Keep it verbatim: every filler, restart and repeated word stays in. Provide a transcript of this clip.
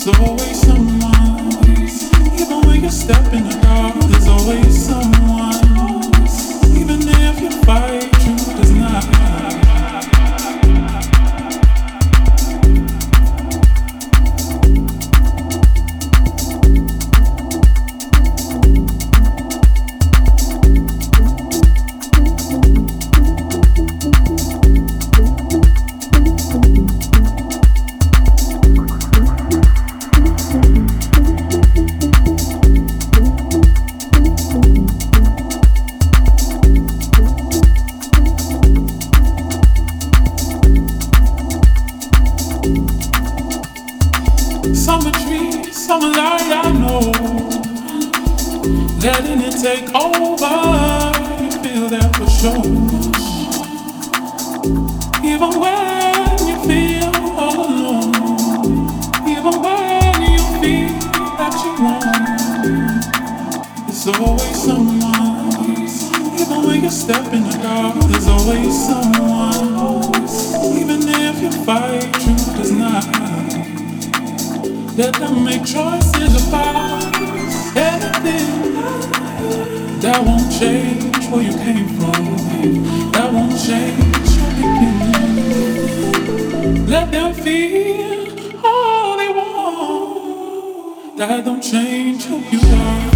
There's always someone, even when you step in the dark. There's always someone, even if you fight, truth does not. Summer trees, summer light, I know. Letting it take over, you feel that for sure. Even when you feel all alone, even when you feel that you won't, there's always someone. Even when you step in the dark, there's always someone. Even if you fight, truth does not. Let them make choices about anything that won't change where you came from. That won't change your beginning. Let them feel all they want. That don't change who you are.